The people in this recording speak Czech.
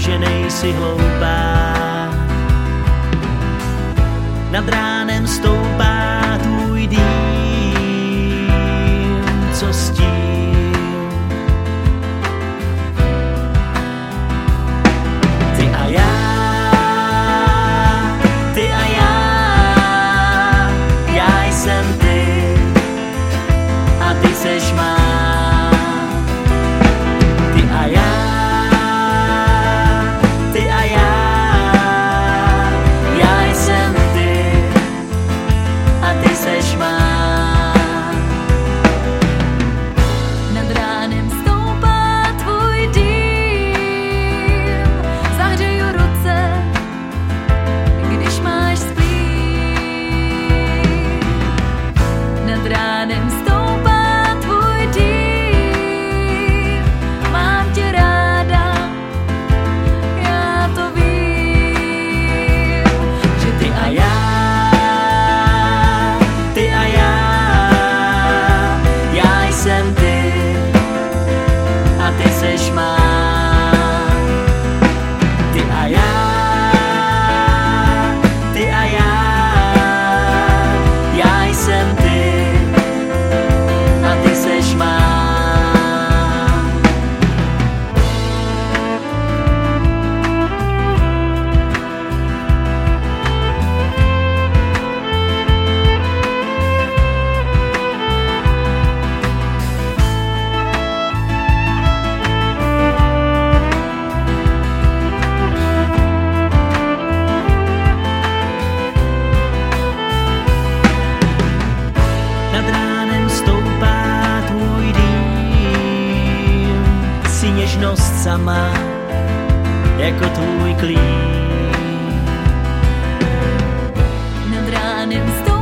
že nejsi hloupá. Nad ránem stoupá tvůj dým, co s tím? Ty a já, já jsem ty a ty seš má. Ty a já, já jsem ty a ty seš má. Nad ránem stoupá tvůj dým, zahřeju ruce, když máš splít. Nad ránem stoupá tvůj dým, mám tě ráda, já to vím, že Ty a já, já jsem ty a ty seš má. Ty a já jsem ty a ty seš má. Nad ránem stoupá tvůj dým, jsi něžnost sama, jako tvůj klín. nad ránem stoupá